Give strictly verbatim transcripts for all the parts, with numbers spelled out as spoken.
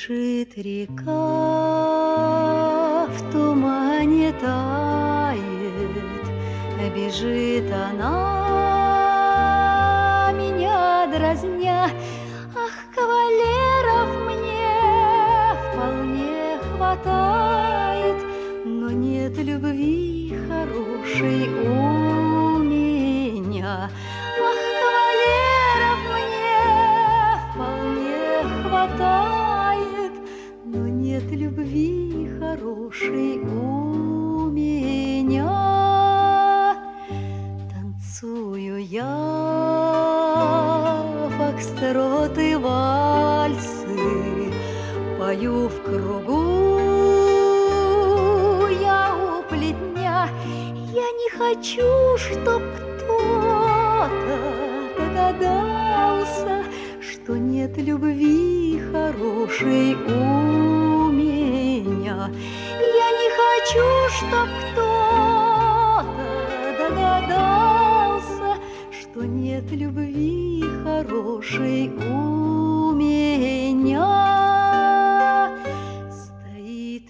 Бежит река, в тумане тает, бежит она, меня дразня. Ах, кавалеров мне вполне хватает, но нет любви хорошей у меня. Ах, кавалеров мне вполне хватает, но нет любви хорошей у меня. Танцую я фокстроты, вальсы, пою в кругу я у плетня. Я не хочу, чтоб кто-то догадался, что нет любви хорошей у меня. Я не хочу, чтоб кто-то догадался, что нет любви хорошей у меня. Стоит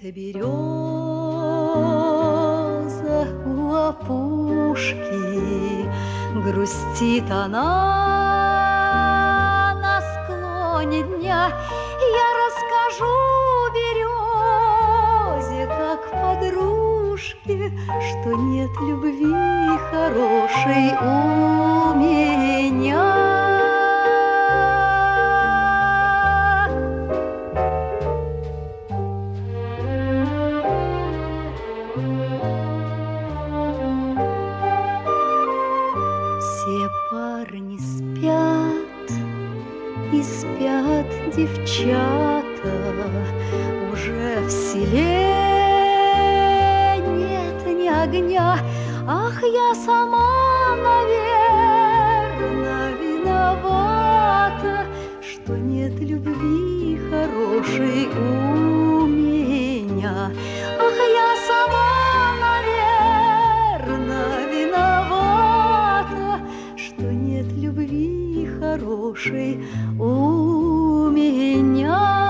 береза у опушки, грустит она на склоне дня. Я расскажу березе, как подружке, что нет любви хорошей у меня. Все парни спят, и спят девчата, уже в селе нет ни огня. Ах, я сама, наверно, виновата, что нет любви хорошей у меня. Ах, я сама, наверно, виновата, что нет любви хорошей у меня.